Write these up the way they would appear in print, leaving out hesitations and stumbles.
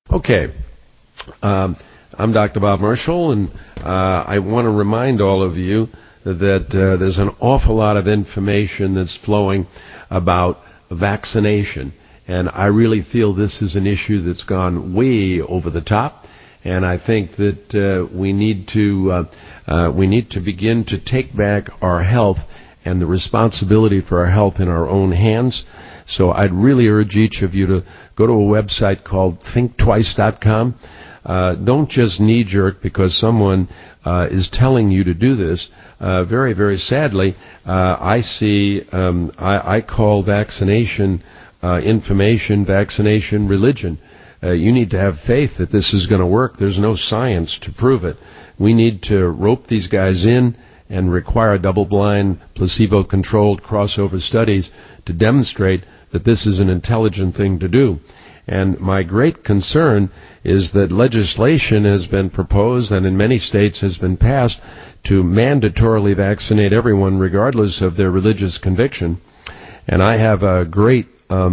Okay. I'm Dr. Bob Marshall, and I want to remind all of you that there's an awful lot of information that's flowing about vaccination. And I really feel this is an issue that's gone way over the top. And I think that we need to begin to take back our health and the responsibility for our health in our own hands. So I'd really urge each of you to go to a website called thinktwice.com. Don't just knee-jerk because someone is telling you to do this. Very, very sadly, I call vaccination information, vaccination religion. You need to have faith that this is going to work. There's no science to prove it. We need to rope these guys in and require double-blind, placebo-controlled crossover studies to demonstrate that this is an intelligent thing to do. And my great concern is that legislation has been proposed and in many states has been passed to mandatorily vaccinate everyone regardless of their religious conviction. And I have a great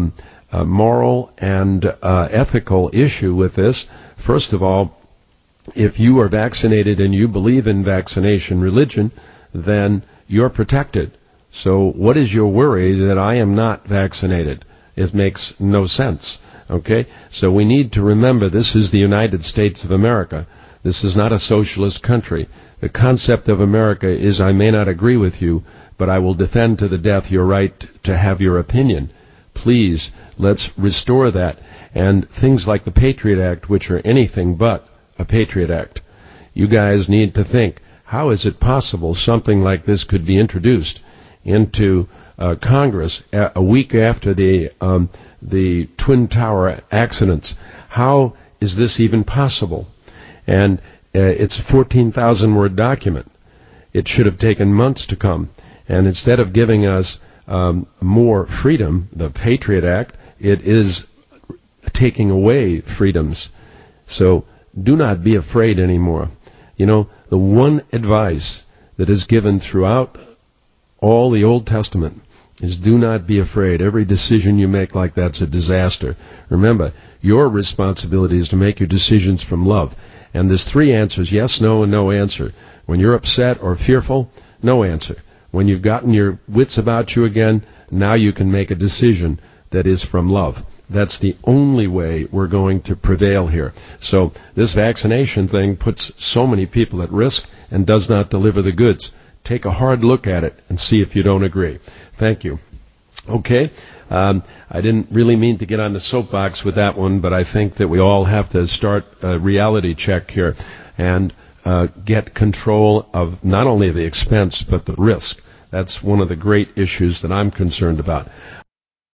moral and ethical issue with this. First of all, if you are vaccinated and you believe in vaccination religion, then you're protected. So what is your worry that I am not vaccinated? It makes no sense. Okay? So we need to remember this is the United States of America. This is not a socialist country. The concept of America is I may not agree with you, but I will defend to the death your right to have your opinion. Please, let's restore that. And things like the Patriot Act, which are anything but a Patriot Act. You guys need to think, how is it possible something like this could be introduced into Congress a week after the Twin Tower accidents? How is this even possible? And it's a 14,000-word document. It should have taken months to come. And instead of giving us more freedom, the Patriot Act, it is taking away freedoms. So do not be afraid anymore. You know, the one advice that is given throughout all the Old Testament is do not be afraid. Every decision you make like that's a disaster. Remember, your responsibility is to make your decisions from love. And there's three answers, yes, no, and no answer. When you're upset or fearful, no answer. When you've gotten your wits about you again, now you can make a decision that is from love. That's the only way we're going to prevail here. So this vaccination thing puts so many people at risk and does not deliver the goods. Take a hard look at it and see if you don't agree. Thank you. Okay, I didn't really mean to get on the soapbox with that one, but I think that we all have to start a reality check here and get control of not only the expense but the risk. That's one of the great issues that I'm concerned about.